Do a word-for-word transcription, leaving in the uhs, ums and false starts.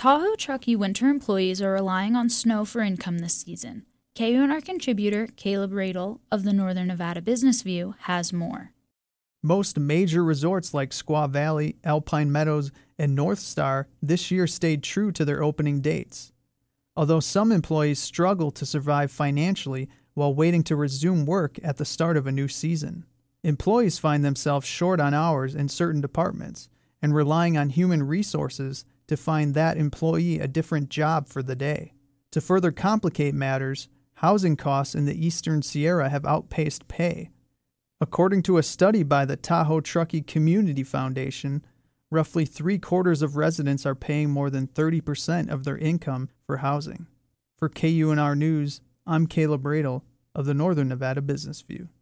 Tahoe Truckee winter employees are relying on snow for income this season. K U N R contributor Caleb Radel of the Northern Nevada Business View has more. Most major resorts like Squaw Valley, Alpine Meadows, and North Star this year stayed true to their opening dates. Although some employees struggle to survive financially while waiting to resume work at the start of a new season. Employees find themselves short on hours in certain departments and relying on human resources to find that employee a different job for the day. To further complicate matters, housing costs in the Eastern Sierra have outpaced pay. According to a study by the Tahoe Truckee Community Foundation, roughly three-quarters of residents are paying more than thirty percent of their income for housing. For K U N R News, I'm Caleb Radel of the Northern Nevada Business View.